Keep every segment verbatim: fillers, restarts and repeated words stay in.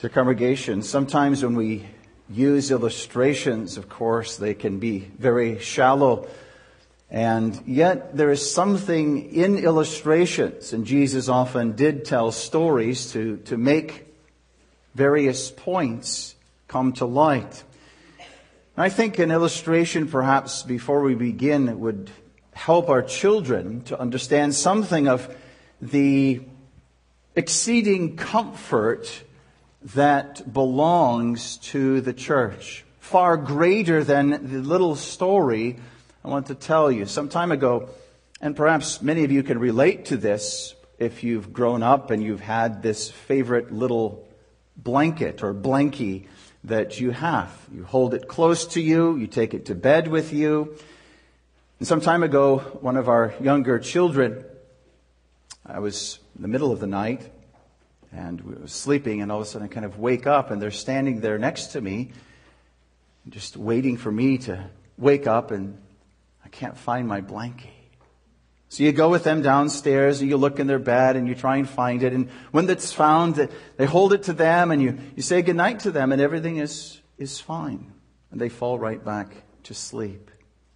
To congregation, sometimes when we use illustrations, of course, they can be very shallow. And yet there is something in illustrations, and Jesus often did tell stories to, to make various points come to light. And I think an illustration, perhaps before we begin, would help our children to understand something of the exceeding comfort that belongs to the church. Far greater than the little story I want to tell you. Some time ago, and perhaps many of you can relate to this if you've grown up and you've had this favorite little blanket or blankie that you have. You hold it close to you, you take it to bed with you. And some time ago, one of our younger children, I was in the middle of the night, and we were sleeping, and all of a sudden I kind of wake up, and they're standing there next to me, just waiting for me to wake up, and I can't find my blankie. So you go with them downstairs, and you look in their bed, and you try and find it, and when it's found, they hold it to them, and you, you say goodnight to them, and everything is, is fine. And they fall right back to sleep.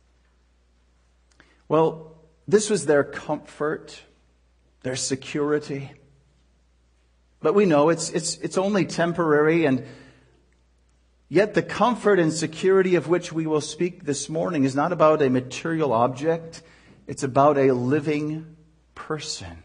Well, this was their comfort, their security. But we know it's it's it's only temporary, and yet the comfort and security of which we will speak this morning is not about a material object. It's about a living person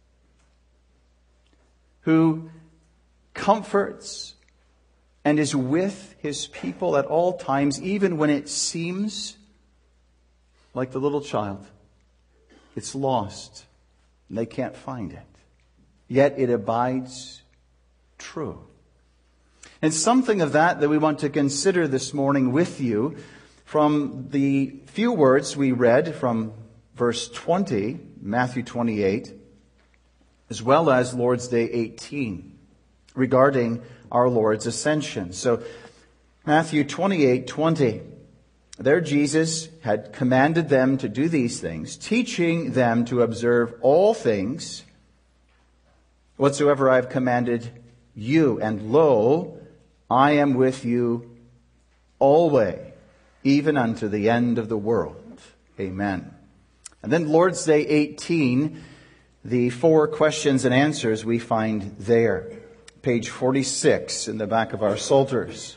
who comforts and is with his people at all times, even when it seems like the little child. It's lost, and they can't find it. Yet it abides true. And something of that that we want to consider this morning with you from the few words we read from verse twenty, Matthew twenty-eight, as well as Lord's Day eighteen, regarding our Lord's ascension. So Matthew twenty-eight twenty, there Jesus had commanded them to do these things, teaching them to observe all things whatsoever I have commanded you, and lo, I am with you always, even unto the end of the world. Amen. And then Lord's Day eighteen, the four questions and answers we find there. Page forty-six in the back of our Psalters.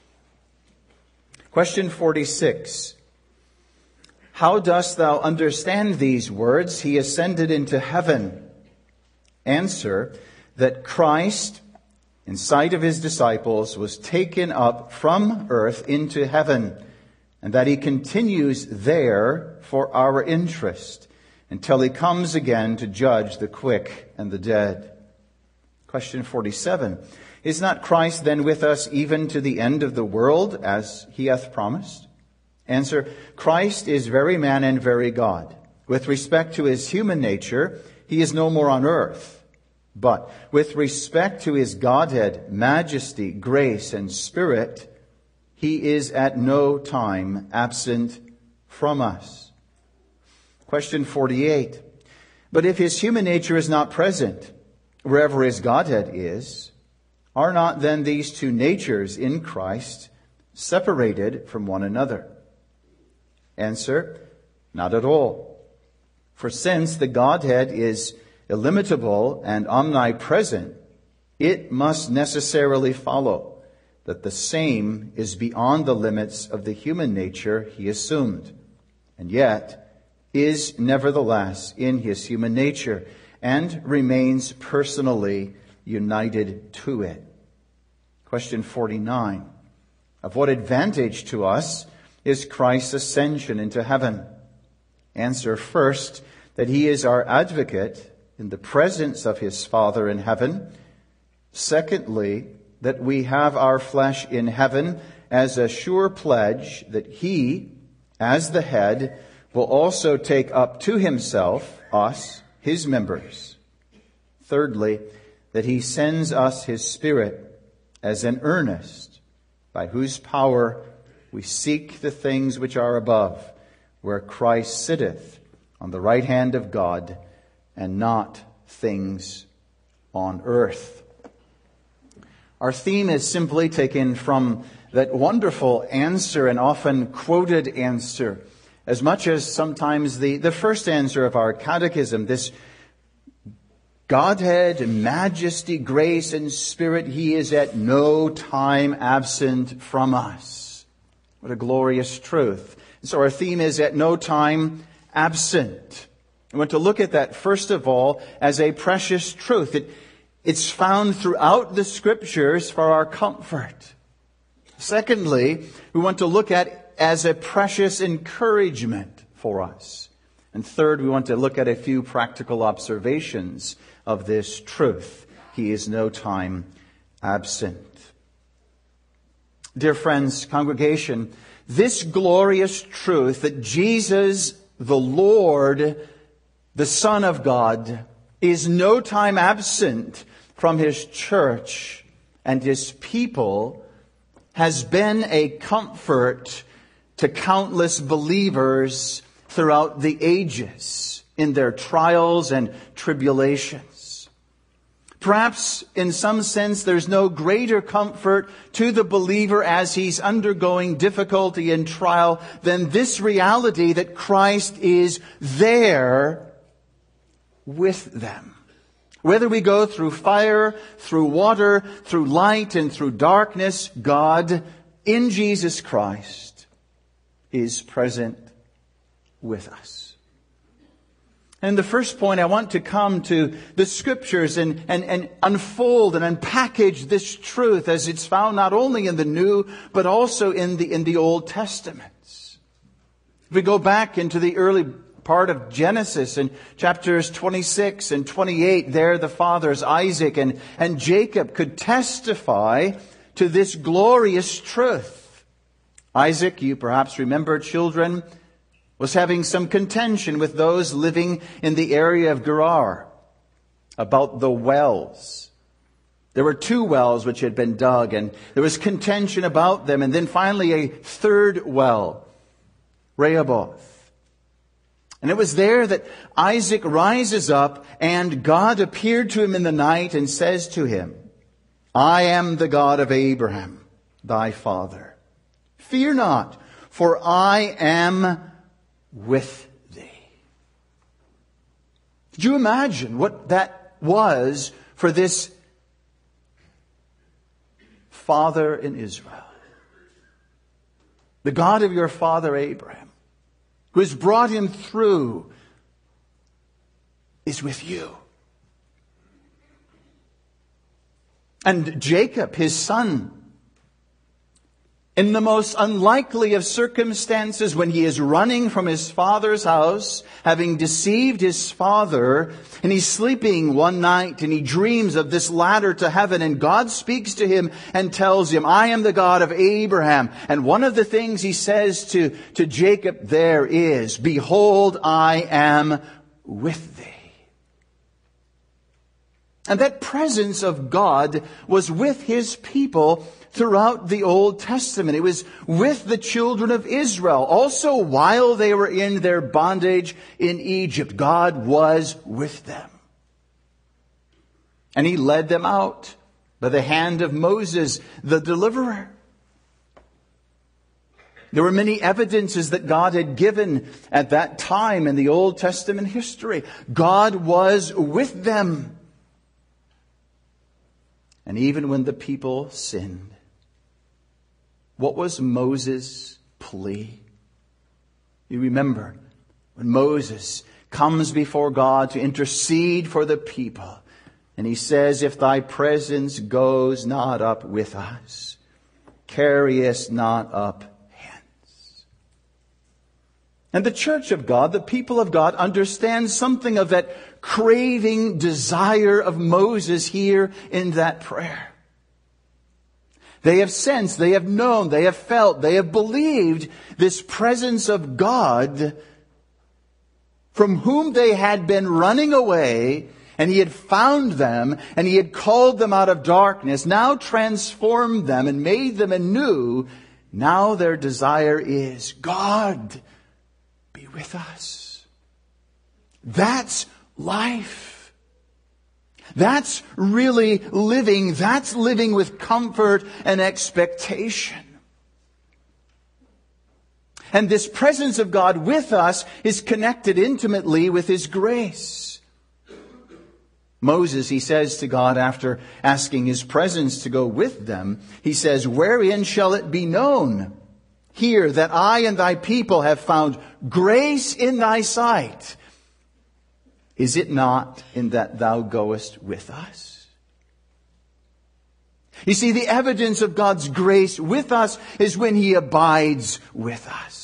Question forty-six. How dost thou understand these words? He ascended into heaven. Answer, that Christ, in sight of his disciples, was taken up from earth into heaven, and that he continues there for our interest until he comes again to judge the quick and the dead. Question forty-seven. Is not Christ then with us even to the end of the world, as he hath promised? Answer, Christ is very man and very God. With respect to his human nature, he is no more on earth. But with respect to his Godhead, majesty, grace, and spirit, he is at no time absent from us. Question forty-eight. But if his human nature is not present, wherever his Godhead is, are not then these two natures in Christ separated from one another? Answer, not at all. For since the Godhead is illimitable and omnipresent, it must necessarily follow that the same is beyond the limits of the human nature he assumed, and yet is nevertheless in his human nature and remains personally united to it. Question forty-nine. Of what advantage to us is Christ's ascension into heaven? Answer, first, that he is our advocate in the presence of his Father in heaven. Secondly, that we have our flesh in heaven as a sure pledge that he, as the head, will also take up to himself us, his members. Thirdly, that he sends us his Spirit as an earnest, by whose power we seek the things which are above, where Christ sitteth on the right hand of God, and not things on earth. Our theme is simply taken from that wonderful answer and often quoted answer, as much as sometimes the, the first answer of our catechism, this Godhead, majesty, grace, and spirit, He is at no time absent from us. What a glorious truth. And so our theme is at no time absent. I want to look at that, first of all, as a precious truth. It, it's found throughout the Scriptures for our comfort. Secondly, we want to look at it as a precious encouragement for us. And third, we want to look at a few practical observations of this truth. He is no time absent. Dear friends, congregation, this glorious truth that Jesus, the Lord, the Son of God, is no time absent from His church and His people has been a comfort to countless believers throughout the ages in their trials and tribulations. Perhaps in some sense there's no greater comfort to the believer as he's undergoing difficulty and trial than this reality that Christ is there with them. Whether we go through fire, through water, through light, and through darkness, God in Jesus Christ is present with us. And the first point, I want to come to the Scriptures and, and, and unfold and unpackage this truth as it's found not only in the New, but also in the, in the Old Testaments. If we go back into the early part of Genesis in chapters twenty-six and twenty-eight, there the fathers Isaac and, and Jacob could testify to this glorious truth. Isaac, you perhaps remember, children, was having some contention with those living in the area of Gerar about the wells. There were two wells which had been dug, and there was contention about them. And then finally a third well, Rehoboth. And it was there that Isaac rises up, and God appeared to him in the night and says to him, I am the God of Abraham, thy father. Fear not, for I am with thee. Did you imagine what that was for this father in Israel? The God of your father Abraham, who has brought him through, is with you. And Jacob, his son, in the most unlikely of circumstances, when he is running from his father's house, having deceived his father, and he's sleeping one night and he dreams of this ladder to heaven, and God speaks to him and tells him, I am the God of Abraham. And one of the things he says to, to Jacob there is, behold, I am with thee. And that presence of God was with His people throughout the Old Testament. It was with the children of Israel. Also, while they were in their bondage in Egypt, God was with them. And He led them out by the hand of Moses, the deliverer. There were many evidences that God had given at that time in the Old Testament history. God was with them. And even when the people sinned, what was Moses' plea? You remember when Moses comes before God to intercede for the people, and he says, if thy presence goes not up with us, carry us not up hence. And the church of God, the people of God, understands something of that craving desire of Moses here in that prayer. They have sensed, they have known, they have felt, they have believed this presence of God from whom they had been running away, and He had found them, and He had called them out of darkness, now transformed them and made them anew. Now their desire is, God, be with us. That's life. That's really living. That's living with comfort and expectation. And this presence of God with us is connected intimately with His grace. Moses, he says to God after asking His presence to go with them, he says, "Wherein shall it be known here that I and thy people have found grace in thy sight? Is it not in that thou goest with us?" You see, the evidence of God's grace with us is when He abides with us.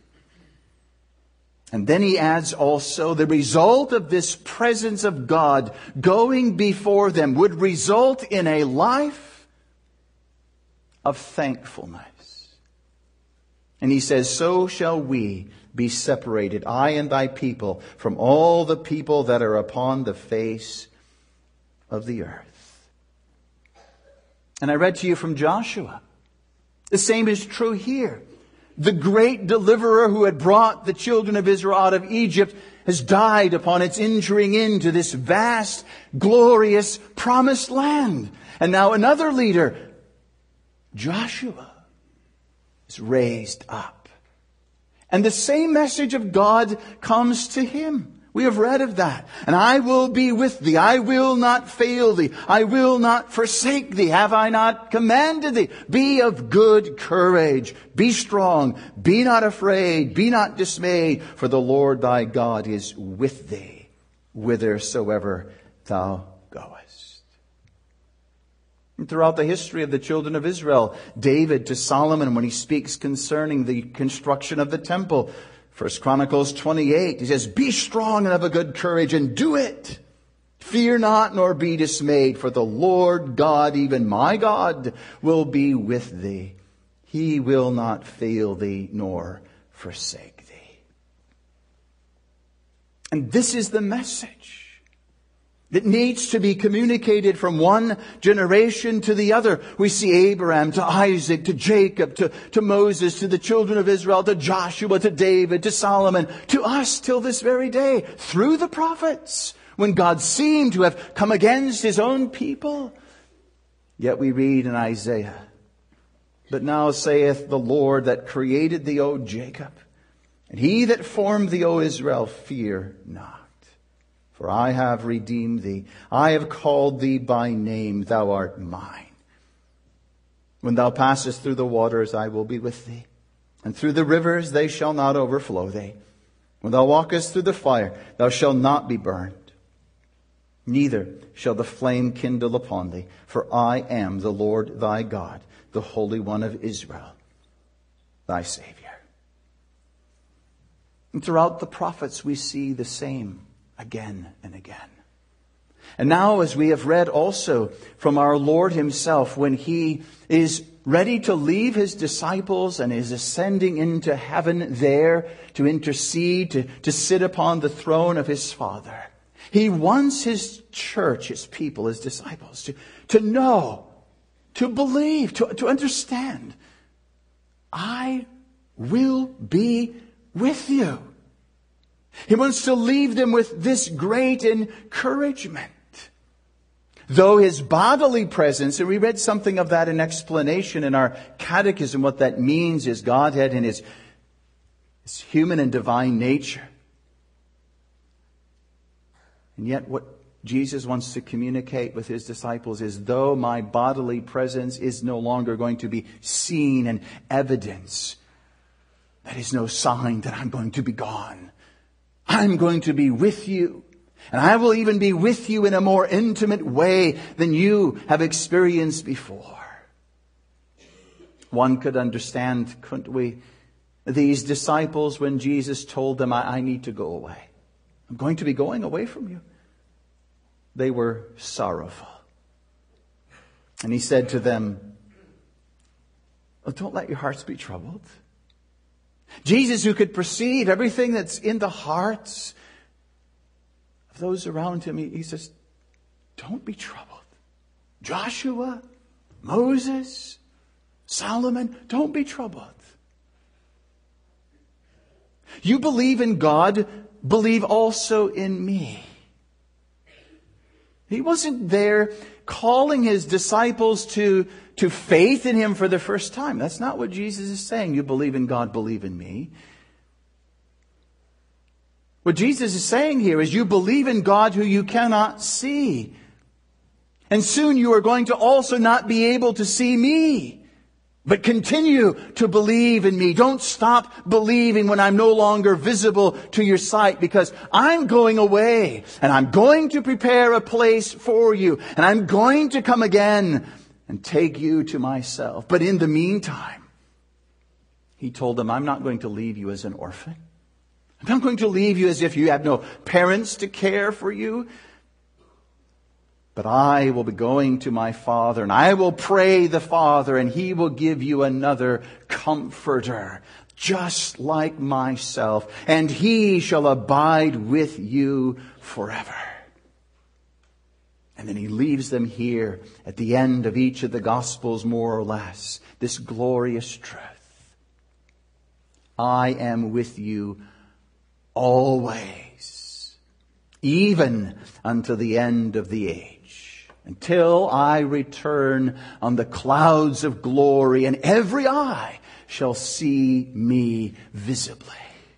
And then he adds also, the result of this presence of God going before them would result in a life of thankfulness. And he says, "So shall we be separated, I and thy people, from all the people that are upon the face of the earth." And I read to you from Joshua. The same is true here. The great deliverer who had brought the children of Israel out of Egypt has died upon its entering into this vast, glorious, promised land. And now another leader, Joshua, is raised up. And the same message of God comes to him. We have read of that. "And I will be with thee. I will not fail thee. I will not forsake thee. Have I not commanded thee? Be of good courage. Be strong. Be not afraid. Be not dismayed. For the Lord thy God is with thee, whithersoever thou goest." And throughout the history of the children of Israel, David to Solomon, when he speaks concerning the construction of the temple, First Chronicles twenty-eight, he says, "Be strong and of a good courage, and do it. Fear not, nor be dismayed, for the Lord God, even my God, will be with thee. He will not fail thee, nor forsake thee." And this is the message that needs to be communicated from one generation to the other. We see Abraham to Isaac to Jacob to, to Moses to the children of Israel to Joshua to David to Solomon to us till this very day through the prophets when God seemed to have come against His own people. Yet we read in Isaiah, "But now saith the Lord that created thee, O Jacob, and He that formed thee, O Israel, fear not. For I have redeemed thee. I have called thee by name. Thou art mine. When thou passest through the waters, I will be with thee. And through the rivers, they shall not overflow thee. When thou walkest through the fire, thou shalt not be burned. Neither shall the flame kindle upon thee. For I am the Lord thy God, the Holy One of Israel, thy Savior." And throughout the prophets, we see the same again and again. And now, as we have read also from our Lord Himself, when He is ready to leave His disciples and is ascending into heaven there to intercede, to, to sit upon the throne of His Father, He wants His church, His people, His disciples to, to know, to believe, to, to understand, I will be with you. He wants to leave them with this great encouragement. Though His bodily presence, and we read something of that in explanation in our catechism, what that means is Godhead in His, His human and divine nature. And yet what Jesus wants to communicate with His disciples is, though my bodily presence is no longer going to be seen and evidence, that is no sign that I'm going to be gone. I'm going to be with you. And I will even be with you in a more intimate way than you have experienced before. One could understand, couldn't we, these disciples when Jesus told them, I, I need to go away. I'm going to be going away from you. They were sorrowful. And He said to them, oh, don't let your hearts be troubled. Jesus, who could perceive everything that's in the hearts of those around Him, He says, don't be troubled. Joshua, Moses, Solomon, don't be troubled. You believe in God, believe also in me. He wasn't there calling his disciples to, to faith in him for the first time. That's not what Jesus is saying. You believe in God, believe in me. What Jesus is saying here is you believe in God who you cannot see. And soon you are going to also not be able to see me. But continue to believe in me. Don't stop believing when I'm no longer visible to your sight, because I'm going away and I'm going to prepare a place for you, and I'm going to come again and take you to myself. But in the meantime, he told them, I'm not going to leave you as an orphan. I'm not going to leave you as if you have no parents to care for you. But I will be going to my Father, and I will pray the Father, and He will give you another Comforter, just like myself, and He shall abide with you forever. And then He leaves them here at the end of each of the Gospels, more or less, this glorious truth. I am with you always, even unto the end of the age. Until I return on the clouds of glory, and every eye shall see me visibly.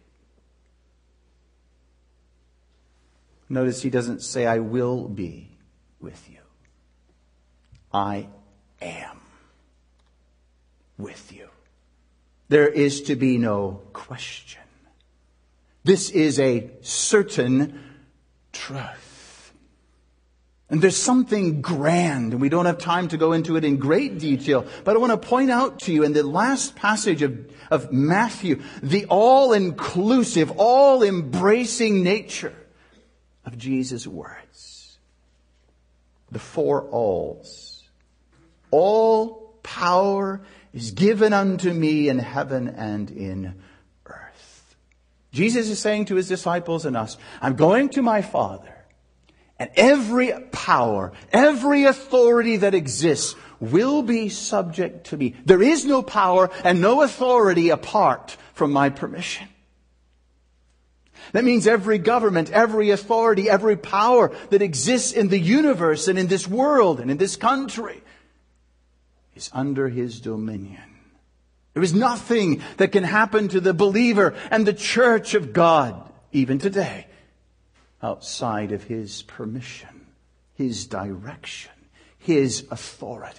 Notice he doesn't say, I will be with you. I am with you. There is to be no question. This is a certain truth. And there's something grand, and we don't have time to go into it in great detail, but I want to point out to you in the last passage of, of Matthew, the all-inclusive, all-embracing nature of Jesus' words. The four alls. All power is given unto me in heaven and in earth. Jesus is saying to his disciples and us, I'm going to my Father. And every power, every authority that exists will be subject to me. There is no power and no authority apart from my permission. That means every government, every authority, every power that exists in the universe and in this world and in this country is under His dominion. There is nothing that can happen to the believer and the church of God, even today, outside of His permission, His direction, His authority.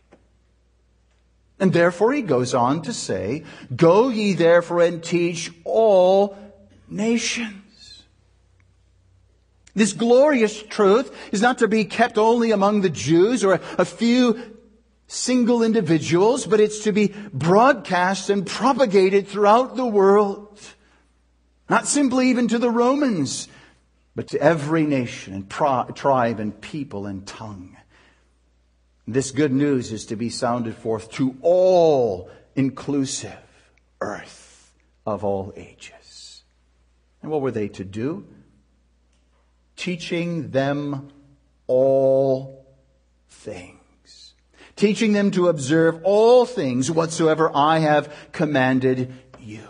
And therefore he goes on to say, go ye therefore and teach all nations. This glorious truth is not to be kept only among the Jews or a few single individuals, but it's to be broadcast and propagated throughout the world. Not simply even to the Romans, but to every nation and pro- tribe and people and tongue. This good news is to be sounded forth to all inclusive earth of all ages. And what were they to do? Teaching them all things. Teaching them to observe all things whatsoever I have commanded you.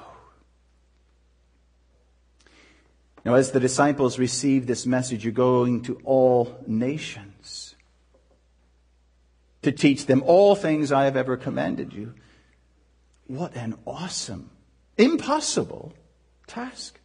Now, as the disciples receive this message, you're going to all nations to teach them all things I have ever commanded you. What an awesome, impossible task.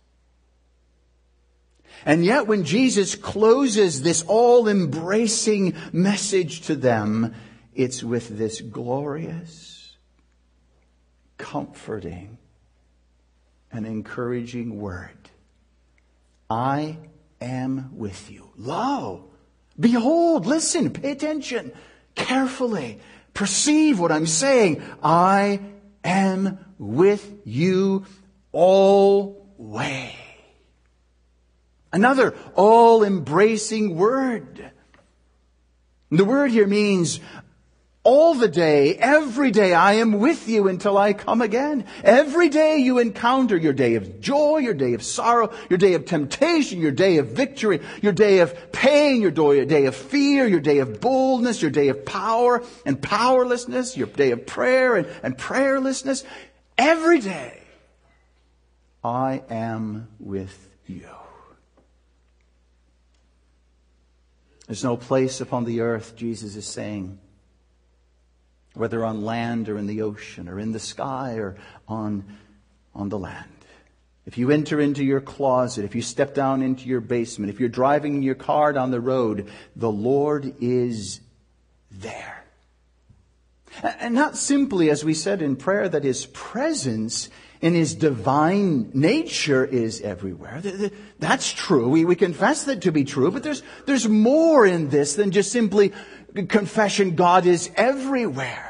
And yet when Jesus closes this all-embracing message to them, it's with this glorious, comforting, and encouraging word. I am with you. Lo, behold, listen, pay attention carefully. Perceive what I'm saying. I am with you always. Another all-embracing word. The word here means all the day, every day, I am with you until I come again. Every day you encounter your day of joy, your day of sorrow, your day of temptation, your day of victory, your day of pain, your day of fear, your day of boldness, your day of power and powerlessness, your day of prayer and, and prayerlessness. Every day, I am with you. There's no place upon the earth, Jesus is saying, whether on land or in the ocean or in the sky or on, on the land. If you enter into your closet, if you step down into your basement, if you're driving in your car down the road, the Lord is there. And not simply, as we said in prayer, that His presence in His divine nature is everywhere. That's true. We, we confess that to be true, but there's, there's more in this than just simply confession. God is everywhere.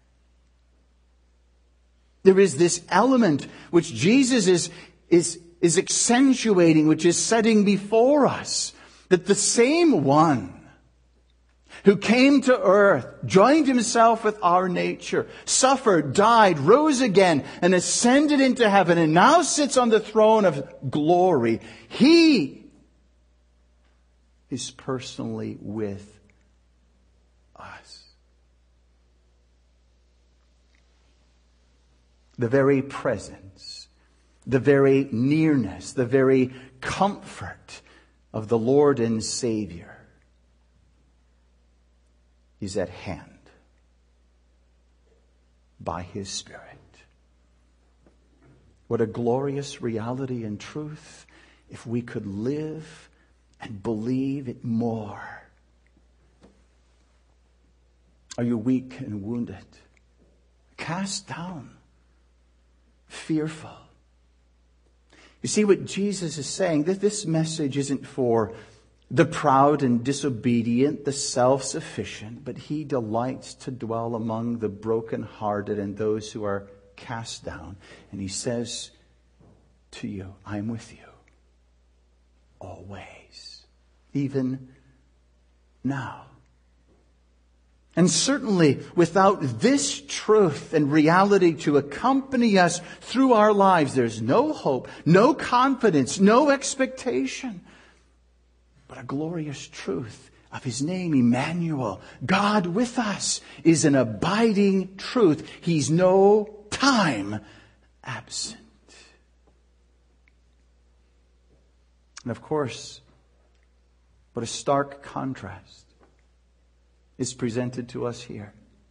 There is this element which Jesus is, is, is accentuating, which is setting before us, that the same one who came to earth, joined Himself with our nature, suffered, died, rose again, and ascended into heaven, and now sits on the throne of glory. He is personally with us. The very presence, the very nearness, the very comfort of the Lord and Savior is at hand by His Spirit. What a glorious reality and truth if we could live and believe it more. Are you weak and wounded? Cast down? Fearful? You see what Jesus is saying, that this message isn't for the proud and disobedient, the self-sufficient, but He delights to dwell among the brokenhearted and those who are cast down. And He says to you, I am with you always, even now. And certainly without this truth and reality to accompany us through our lives, there's no hope, no confidence, no expectation. But a glorious truth of His name, Emmanuel, God with us, is an abiding truth. He's no time absent. And of course, what a stark contrast is presented to us here.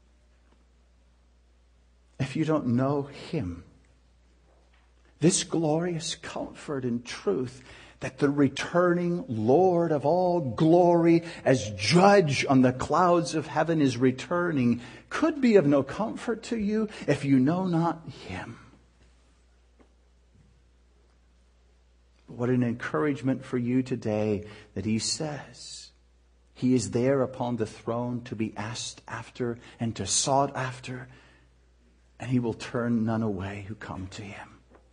If you don't know Him, this glorious comfort and truth that the returning Lord of all glory, as judge on the clouds of heaven, is returning, could be of no comfort to you if you know not Him. But what an encouragement for you today that He says He is there upon the throne to be asked after and to sought after, and He will turn none away who come to Him.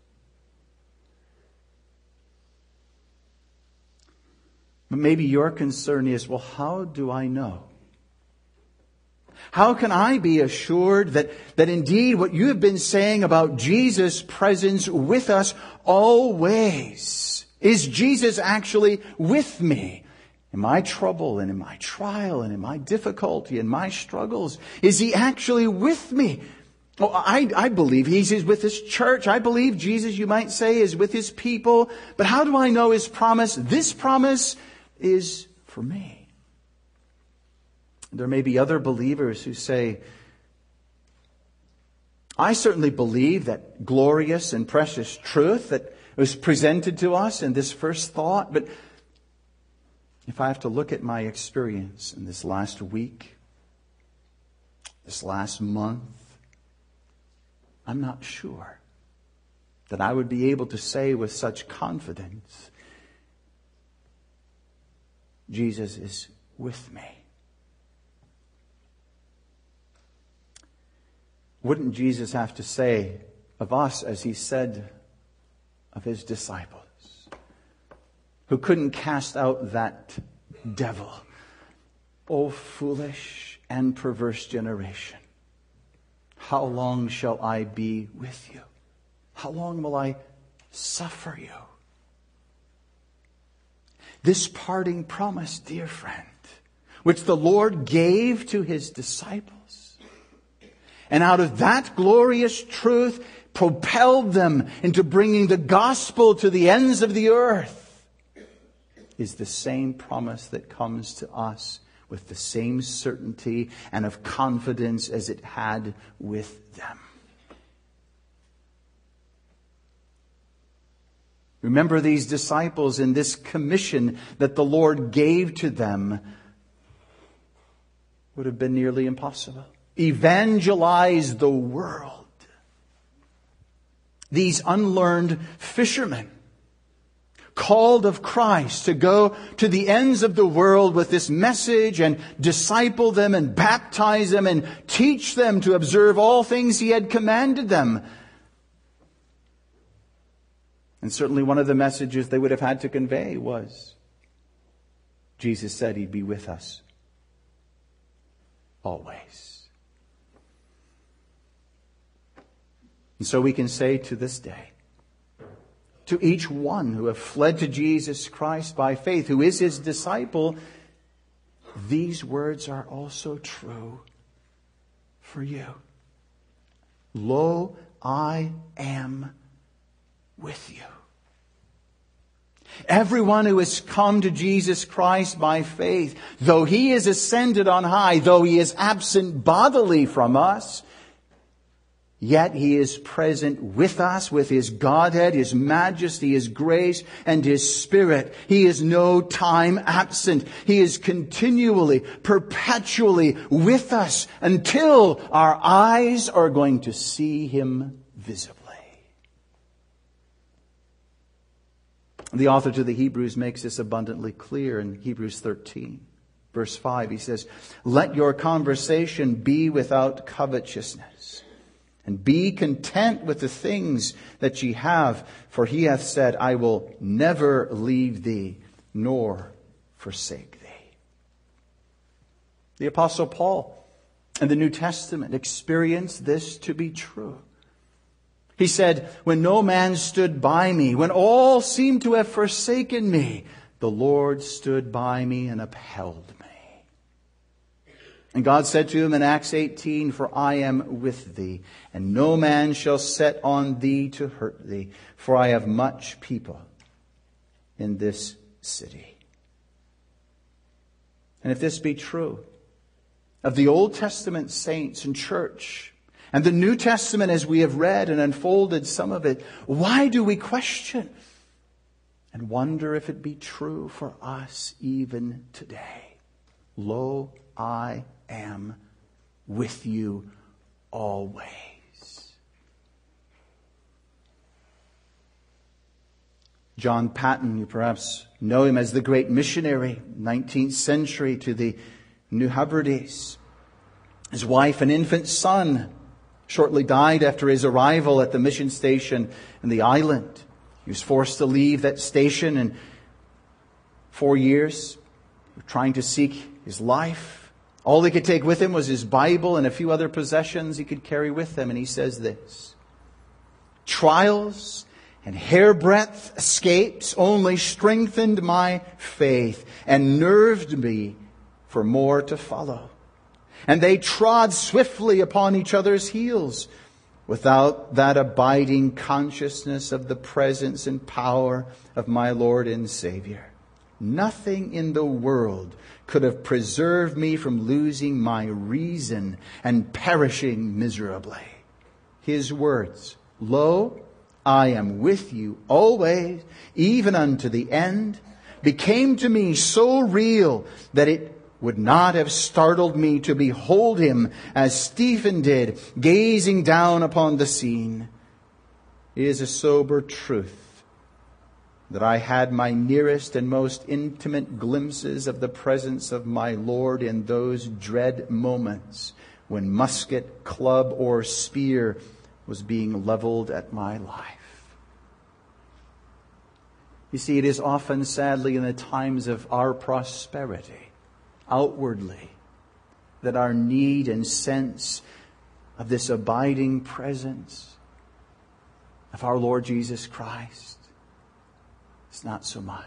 But maybe your concern is, well, how do I know? How can I be assured that, that indeed what you have been saying about Jesus' presence with us always, is Jesus actually with me? In my trouble and in my trial and in my difficulty and my struggles, is He actually with me? Oh, I, I believe He's with His church. I believe Jesus, you might say, is with His people. But how do I know His promise? This promise is for me. There may be other believers who say, I certainly believe that glorious and precious truth that was presented to us in this first thought, but if I have to look at my experience in this last week, this last month, I'm not sure that I would be able to say with such confidence, Jesus is with me. Wouldn't Jesus have to say of us as He said of His disciples, who couldn't cast out that devil? O foolish and perverse generation, how long shall I be with you? How long will I suffer you? This parting promise, dear friend, which the Lord gave to His disciples, and out of that glorious truth propelled them into bringing the gospel to the ends of the earth, is the same promise that comes to us with the same certainty and of confidence as it had with them. Remember, these disciples in this commission that the Lord gave to them would have been nearly impossible. Evangelize the world. These unlearned fishermen, called of Christ to go to the ends of the world with this message and disciple them and baptize them and teach them to observe all things He had commanded them. And certainly one of the messages they would have had to convey was, Jesus said He'd be with us always. And so we can say to this day, to each one who have fled to Jesus Christ by faith, who is His disciple, these words are also true for you. Lo, I am with you. Everyone who has come to Jesus Christ by faith, though He is ascended on high, though He is absent bodily from us, yet He is present with us, with His Godhead, His majesty, His grace, and His Spirit. He is no time absent. He is continually, perpetually with us until our eyes are going to see Him visibly. The author to the Hebrews makes this abundantly clear in Hebrews thirteen, verse five. He says, "Let your conversation be without covetousness, and be content with the things that ye have, for He hath said, I will never leave thee, nor forsake thee." The Apostle Paul in the New Testament experienced this to be true. He said, "When no man stood by me, when all seemed to have forsaken me, the Lord stood by me and upheld me." And God said to him in Acts eighteen, "For I am with thee, and no man shall set on thee to hurt thee, for I have much people in this city." And if this be true of the Old Testament saints and church, and the New Testament as we have read and unfolded some of it, why do we question and wonder if it be true for us even today? Lo, I am with you always. John Paton, you perhaps know him as the great missionary, nineteenth century, to the New Hebrides. His wife and infant son shortly died after his arrival at the mission station in the island. He was forced to leave that station, and four years trying to seek his life. All he could take with him was his Bible and a few other possessions he could carry with him. And he says this: "Trials and hairbreadth escapes only strengthened my faith and nerved me for more to follow. And they trod swiftly upon each other's heels without that abiding consciousness of the presence and power of my Lord and Savior. Nothing in the world could have preserved me from losing my reason and perishing miserably." His words, "Lo, I am with you always, even unto the end," became to me so real that it would not have startled me to behold Him as Stephen did, gazing down upon the scene. It is a sober truth that I had my nearest and most intimate glimpses of the presence of my Lord in those dread moments when musket, club, or spear was being leveled at my life. You see, it is often, sadly, in the times of our prosperity, outwardly, that our need and sense of this abiding presence of our Lord Jesus Christ is not so much.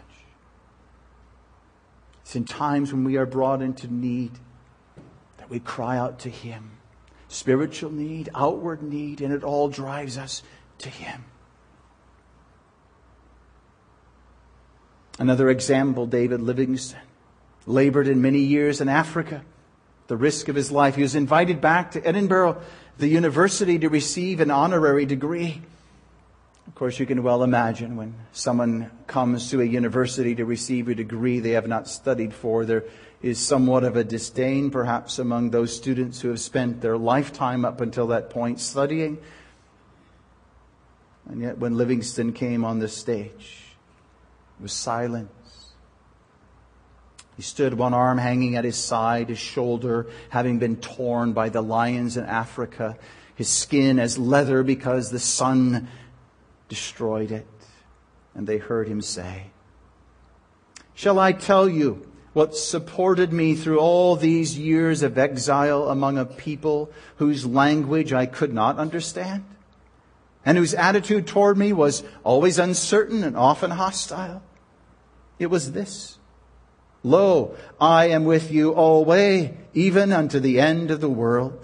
It's in times when we are brought into need that we cry out to Him. Spiritual need, outward need, and it all drives us to Him. Another example, David Livingstone, labored in many years in Africa, the risk of his life. He was invited back to Edinburgh, the university, to receive an honorary degree. Of course, you can well imagine when someone comes to a university to receive a degree they have not studied for, there is somewhat of a disdain perhaps among those students who have spent their lifetime up until that point studying. And yet when Livingstone came on the stage, it was silence. He stood, one arm hanging at his side, his shoulder having been torn by the lions in Africa, his skin as leather because the sun destroyed it. And they heard him say, "Shall I tell you what supported me through all these years of exile among a people whose language I could not understand, and whose attitude toward me was always uncertain and often hostile? It was this: Lo, I am with you always, even unto the end of the world."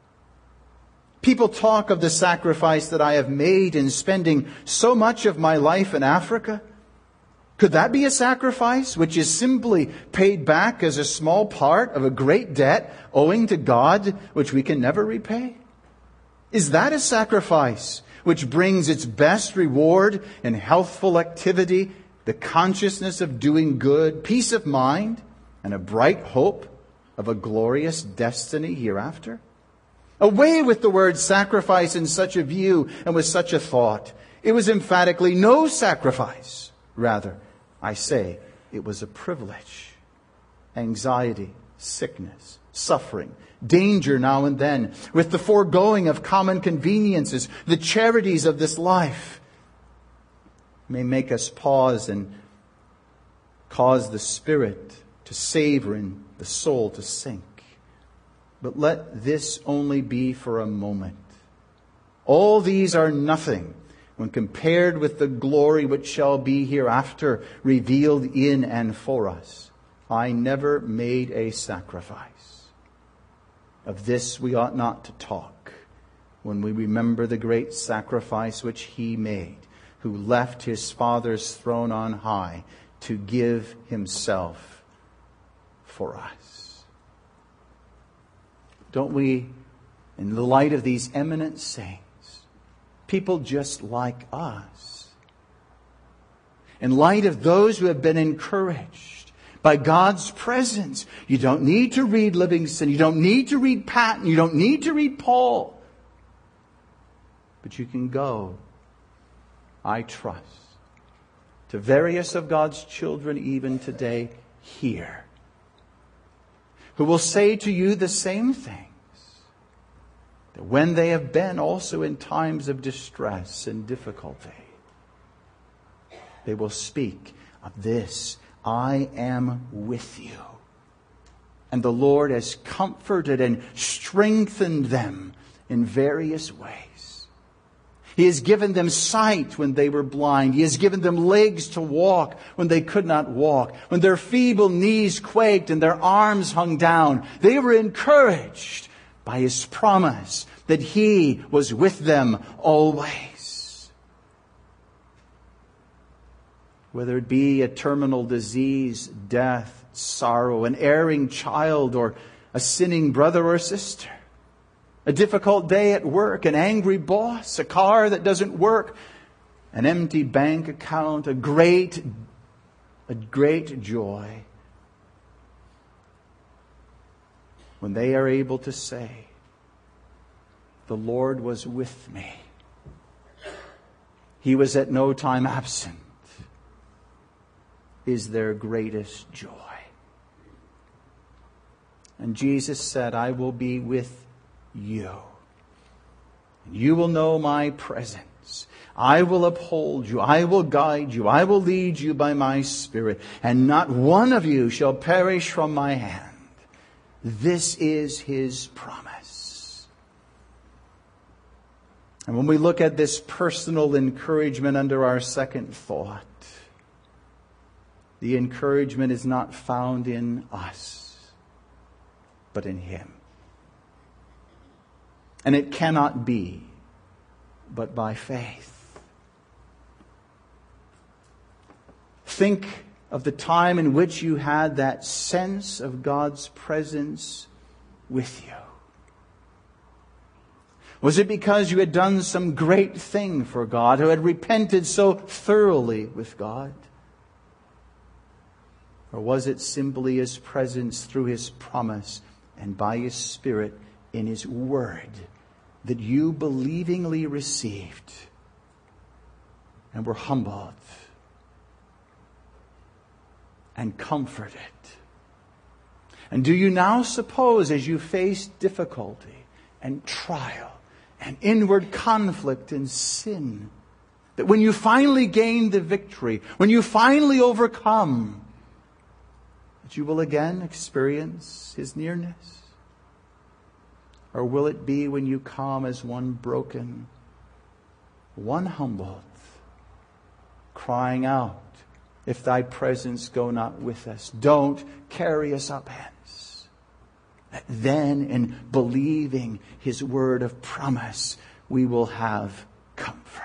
People talk of the sacrifice that I have made in spending so much of my life in Africa. Could that be a sacrifice which is simply paid back as a small part of a great debt owing to God which we can never repay? Is that a sacrifice which brings its best reward in healthful activity, the consciousness of doing good, peace of mind, and a bright hope of a glorious destiny hereafter? Away with the word sacrifice in such a view and with such a thought. It was emphatically no sacrifice. Rather, I say, it was a privilege. Anxiety, sickness, suffering, danger now and then, with the foregoing of common conveniences, the charities of this life, may make us pause and cause the spirit to savor and the soul to sink. But let this only be for a moment. All these are nothing when compared with the glory which shall be hereafter revealed in and for us. I never made a sacrifice. Of this we ought not to talk when we remember the great sacrifice which He made, who left His Father's throne on high to give Himself for us. Don't we, in the light of these eminent saints, people just like us, in light of those who have been encouraged by God's presence, you don't need to read Livingstone, you don't need to read Patton, you don't need to read Paul, but you can go, I trust, to various of God's children even today here, who will say to you the same things, that when they have been also in times of distress and difficulty, they will speak of this: I am with you. And the Lord has comforted and strengthened them in various ways. He has given them sight when they were blind. He has given them legs to walk when they could not walk. When their feeble knees quaked and their arms hung down, they were encouraged by His promise that He was with them always. Whether it be a terminal disease, death, sorrow, an erring child, or a sinning brother or sister, a difficult day at work, an angry boss, a car that doesn't work, an empty bank account, a great, a great joy, when they are able to say, the Lord was with me. He was at no time absent, is their greatest joy. And Jesus said, I will be with you. You will know my presence. I will uphold you. I will guide you. I will lead you by my Spirit. And not one of you shall perish from my hand. This is His promise. And when we look at this personal encouragement under our second thought, the encouragement is not found in us, but in Him. And it cannot be but by faith. Think of the time in which you had that sense of God's presence with you? Was it because you had done some great thing for God, or had repented so thoroughly with God? Or was it simply His presence through His promise and by His Spirit in His Word that you believingly received and were humbled and comforted? And do you now suppose, as you face difficulty and trial and inward conflict and sin, that when you finally gain the victory, when you finally overcome, that you will again experience His nearness? Or will it be when you come as one broken, one humbled, crying out, if Thy presence go not with us, don't carry us up hence? That then, in believing His word of promise, we will have comfort.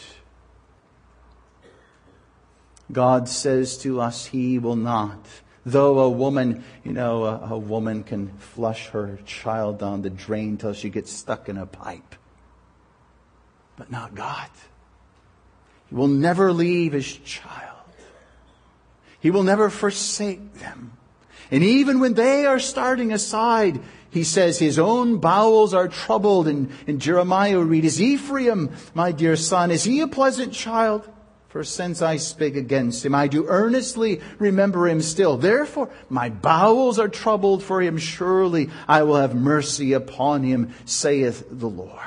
God says to us, He will not. Though a woman, you know, a, a woman can flush her child down the drain till she gets stuck in a pipe. But not God. He will never leave His child. He will never forsake them. And even when they are starting aside, He says His own bowels are troubled. And in Jeremiah we read, is Ephraim, my dear son, is he a pleasant child? For since I spake against him, I do earnestly remember him still. Therefore, my bowels are troubled for him. Surely I will have mercy upon him, saith the Lord.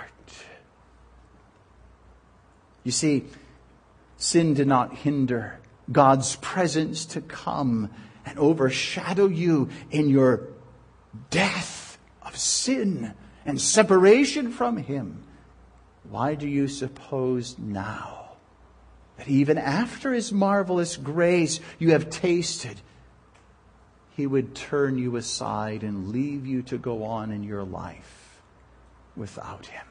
You see, sin did not hinder God's presence to come and overshadow you in your death of sin and separation from Him. Why do you suppose now, that even after His marvelous grace you have tasted, He would turn you aside and leave you to go on in your life without Him?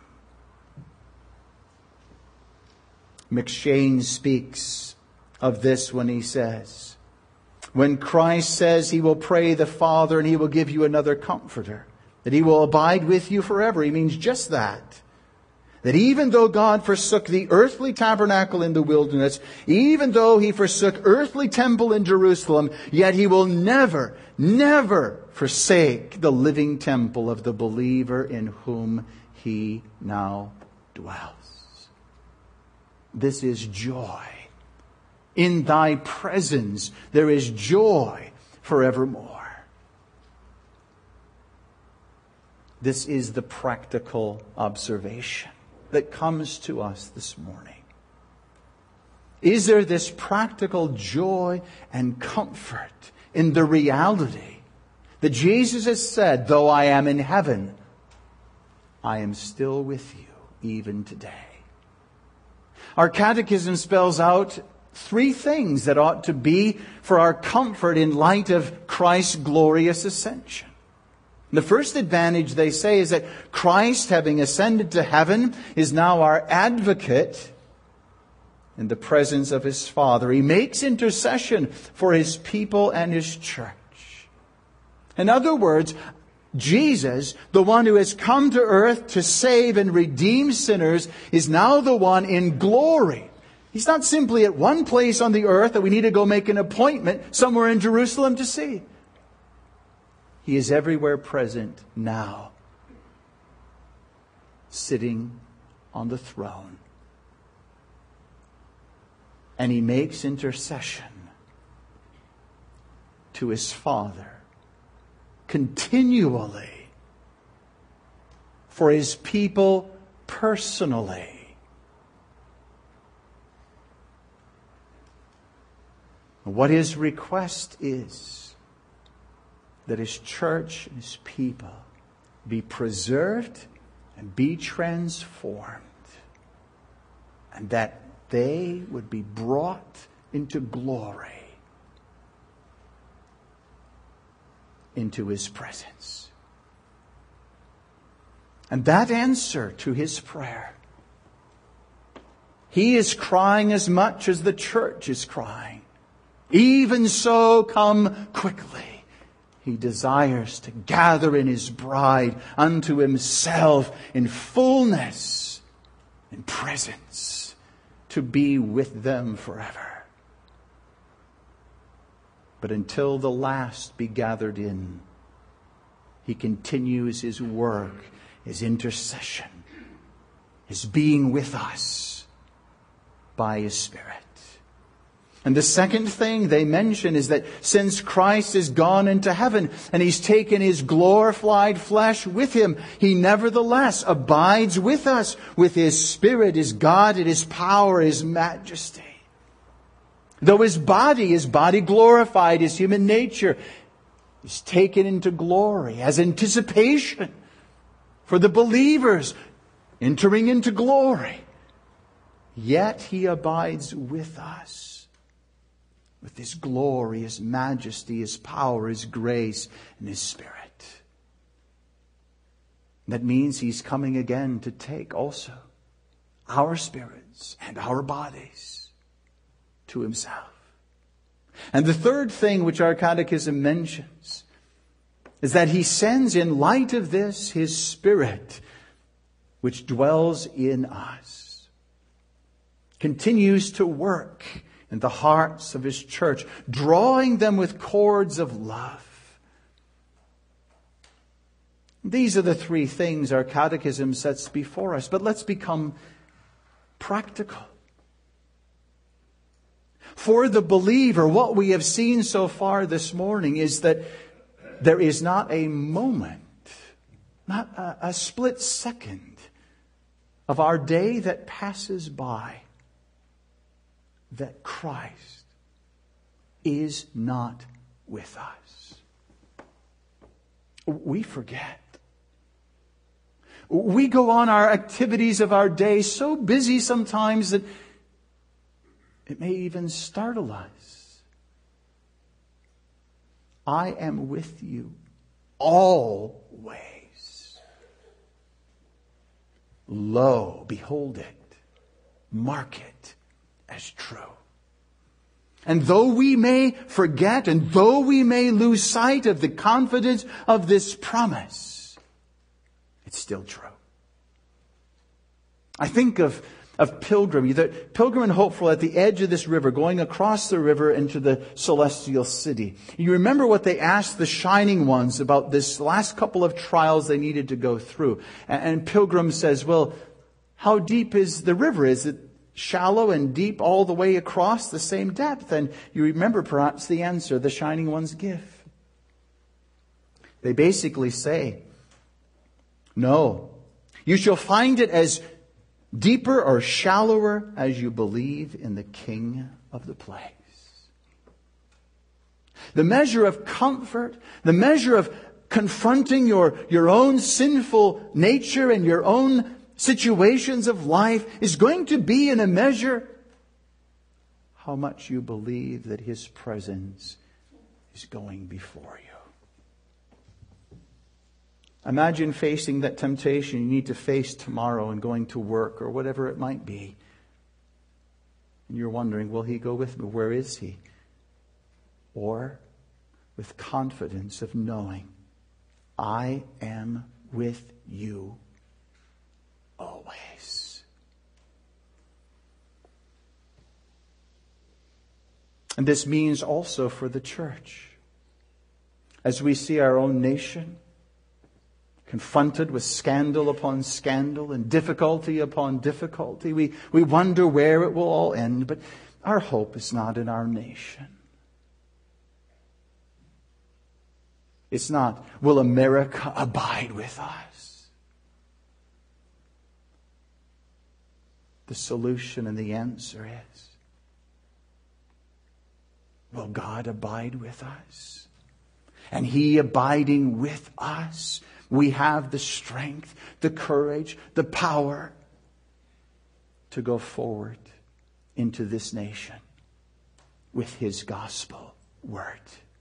McShane speaks of this when he says, when Christ says He will pray the Father and He will give you another comforter, that He will abide with you forever, He means just that. That even though God forsook the earthly tabernacle in the wilderness, even though He forsook earthly temple in Jerusalem, yet He will never, never forsake the living temple of the believer in whom He now dwells. This is joy. In Thy presence there is joy forevermore. This is the practical observation that comes to us this morning. Is there this practical joy and comfort in the reality that Jesus has said, though I am in heaven, I am still with you even today? Our catechism spells out three things that ought to be for our comfort in light of Christ's glorious ascension. The first advantage, they say, is that Christ, having ascended to heaven, is now our advocate in the presence of His Father. He makes intercession for His people and His church. In other words, Jesus, the one who has come to earth to save and redeem sinners, is now the one in glory. He's not simply at one place on the earth that we need to go make an appointment somewhere in Jerusalem to see. He is everywhere present now, sitting on the throne. And He makes intercession to His Father continually for His people personally. What His request is that His church and His people be preserved and be transformed, and that they would be brought into glory, into His presence. And that answer to His prayer, He is crying as much as the church is crying. Even so, come quickly. He desires to gather in His bride unto Himself in fullness, in presence, to be with them forever. But until the last be gathered in, He continues His work, His intercession, His being with us by His Spirit. And the second thing they mention is that since Christ is gone into heaven and He's taken His glorified flesh with Him, He nevertheless abides with us with His Spirit, His God, and His power, His majesty. Though His body, His body glorified, His human nature is taken into glory as anticipation for the believers entering into glory. Yet He abides with us with His glory, His majesty, His power, His grace, and His Spirit. That means He's coming again to take also our spirits and our bodies to Himself. And the third thing which our catechism mentions is that He sends in light of this His Spirit, which dwells in us, continues to work in the hearts of His church, drawing them with cords of love. These are the three things our catechism sets before us. But let's become practical. For the believer, what we have seen so far this morning is that there is not a moment, not a, a split second of our day that passes by that Christ is not with us. We forget. We go on our activities of our day so busy sometimes that it may even startle us. I am with you always. Lo, behold it, mark it as true. And though we may forget, and though we may lose sight of the confidence of this promise, it's still true. I think of, of Pilgrim, the Pilgrim and Hopeful at the edge of this river, going across the river into the celestial city. You remember what they asked the Shining Ones about this last couple of trials they needed to go through. And, and Pilgrim says, well, how deep is the river? Is it shallow and deep all the way across the same depth? And you remember perhaps the answer the Shining Ones give. They basically say, no, you shall find it as deeper or shallower as you believe in the King of the place. The measure of comfort, the measure of confronting your, your own sinful nature and your own situations of life is going to be in a measure how much you believe that His presence is going before you. Imagine facing that temptation you need to face tomorrow and going to work or whatever it might be. And you're wondering, will He go with me? Where is He? Or with confidence of knowing, I am with you always. And this means also for the church. As we see our own nation confronted with scandal upon scandal and difficulty upon difficulty, we, we wonder where it will all end. But our hope is not in our nation. It's not, will America abide with us? The solution and the answer is, will God abide with us? And He abiding with us, we have the strength, the courage, the power to go forward into this nation with His gospel word.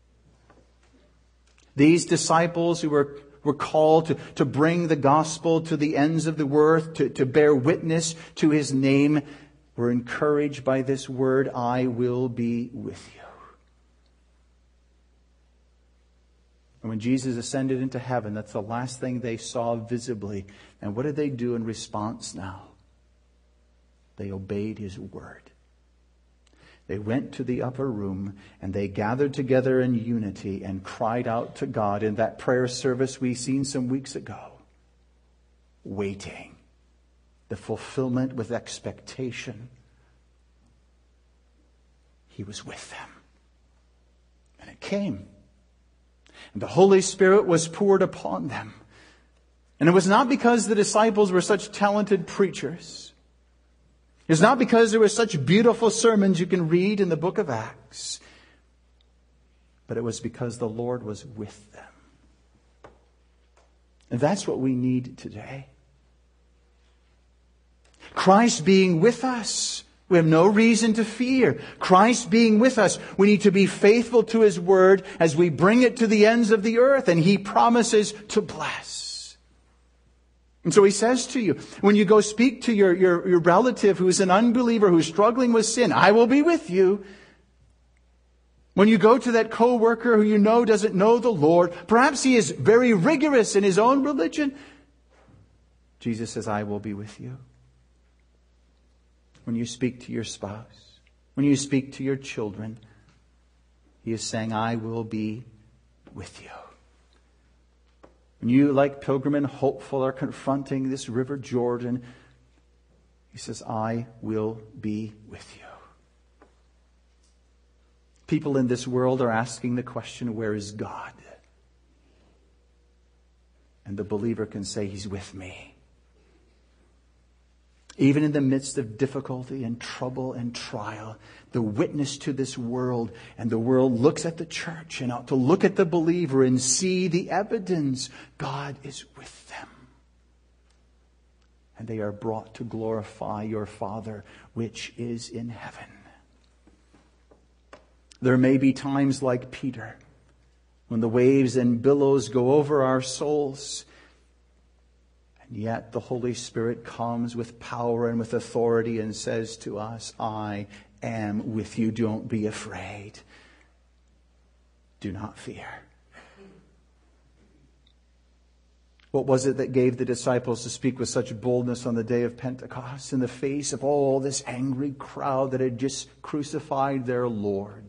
These disciples who were, were called to, to bring the gospel to the ends of the earth, to, to bear witness to His name, were encouraged by this word, I will be with you. And when Jesus ascended into heaven, that's the last thing they saw visibly. And what did they do in response now? They obeyed His word. They went to the upper room and they gathered together in unity and cried out to God in that prayer service we seen some weeks ago. Waiting. The fulfillment with expectation. He was with them. And it came. And the Holy Spirit was poured upon them. And it was not because the disciples were such talented preachers. It's not because there were such beautiful sermons you can read in the book of Acts. But it was because the Lord was with them. And that's what we need today. Christ being with us. We have no reason to fear. Christ being with us. We need to be faithful to His word as we bring it to the ends of the earth. And He promises to bless. And so He says to you, when you go speak to your, your, your relative who is an unbeliever, who's struggling with sin, I will be with you. When you go to that co-worker who you know doesn't know the Lord, perhaps he is very rigorous in his own religion, Jesus says, I will be with you. When you speak to your spouse, when you speak to your children, He is saying, I will be with you. When you, like Pilgrim and Hopeful, are confronting this river Jordan, He says, I will be with you. People in this world are asking the question, where is God? And the believer can say, He's with me. Even in the midst of difficulty and trouble and trial, the witness to this world, and the world looks at the church and ought to look at the believer and see the evidence. God is with them. And they are brought to glorify your Father which is in heaven. There may be times like Peter, when the waves and billows go over our souls, and yet the Holy Spirit comes with power and with authority and says to us, I am with you. Don't be afraid. Do not fear. What was it that gave the disciples to speak with such boldness on the day of Pentecost in the face of all this angry crowd that had just crucified their Lord?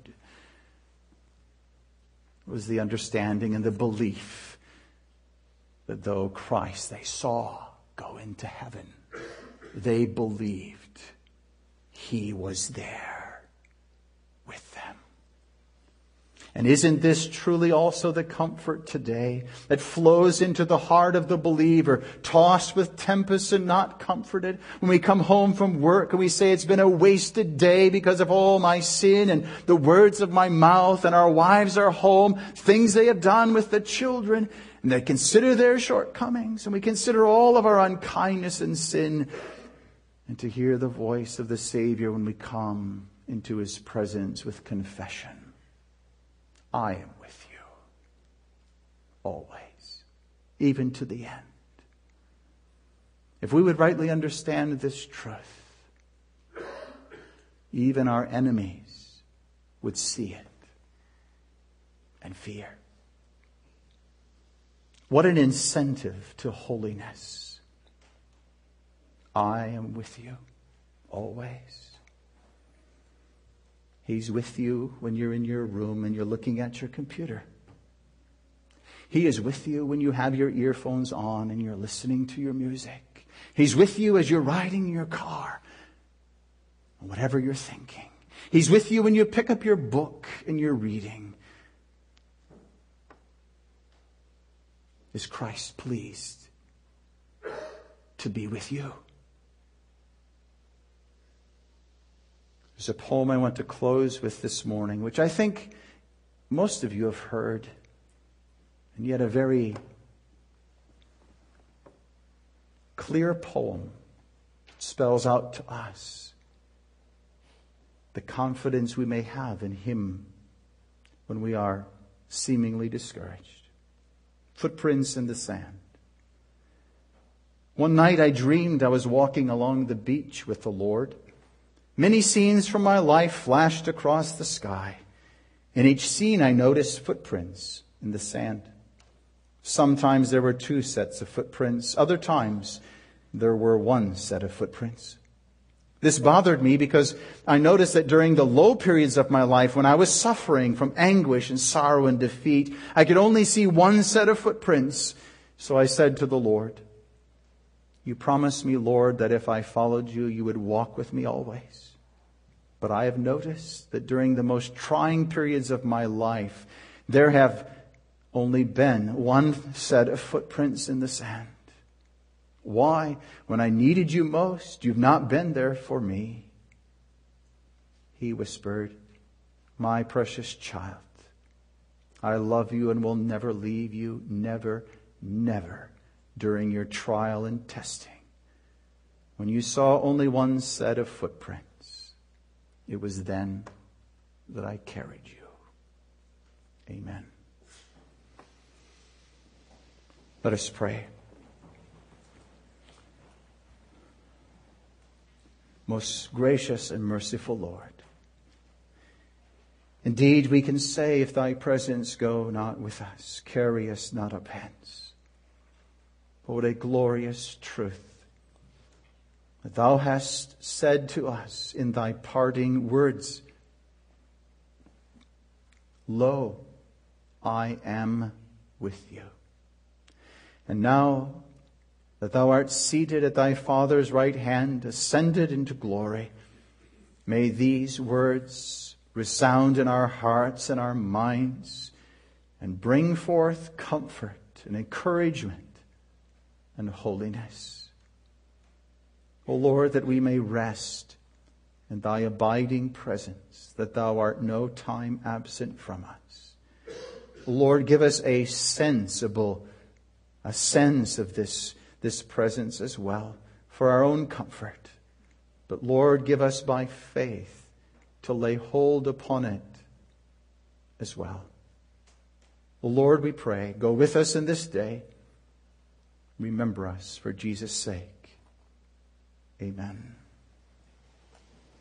It was the understanding and the belief that though Christ they saw go into heaven, they believed He was there with them. And isn't this truly also the comfort today that flows into the heart of the believer, tossed with tempests and not comforted? When we come home from work and we say it's been a wasted day because of all my sin and the words of my mouth, and our wives are home, things they have done with the children, and they consider their shortcomings, and we consider all of our unkindness and sin, and to hear the voice of the Savior when we come into His presence with confession. I am with you always, even to the end. If we would rightly understand this truth, even our enemies would see it and fear. What an incentive to holiness. I am with you always. He's with you when you're in your room and you're looking at your computer. He is with you when you have your earphones on and you're listening to your music. He's with you as you're riding in your car, whatever you're thinking. He's with you when you pick up your book and you're reading. Is Christ pleased to be with you? There's a poem I want to close with this morning, which I think most of you have heard, and yet a very clear poem that spells out to us the confidence we may have in Him when we are seemingly discouraged. Footprints in the sand. One night I dreamed I was walking along the beach with the Lord. Many scenes from my life flashed across the sky. In each scene I noticed footprints in the sand. Sometimes there were two sets of footprints. Other times there were one set of footprints. This bothered me because I noticed that during the low periods of my life, when I was suffering from anguish and sorrow and defeat, I could only see one set of footprints. So I said to the Lord, you promised me, Lord, that if I followed you, you would walk with me always. But I have noticed that during the most trying periods of my life, there have only been one set of footprints in the sand. Why? When I needed you most, you've not been there for me. He whispered, my precious child, I love you and will never leave you, never, never, during your trial and testing. When you saw only one set of footprints, it was then that I carried you. Amen. Let us pray. Most gracious and merciful Lord, indeed we can say, if thy presence go not with us, carry us not up hence. But what a glorious truth that thou hast said to us in thy parting words. Lo, I am with you. And now that thou art seated at thy Father's right hand, ascended into glory, may these words resound in our hearts and our minds and bring forth comfort and encouragement and holiness. O Lord, that we may rest in thy abiding presence, that thou art no time absent from us. Lord, give us a sensible, a sense of this this presence as well, for our own comfort. But Lord, give us by faith to lay hold upon it as well. O Lord, we pray, go with us in this day. Remember us for Jesus' sake. Amen.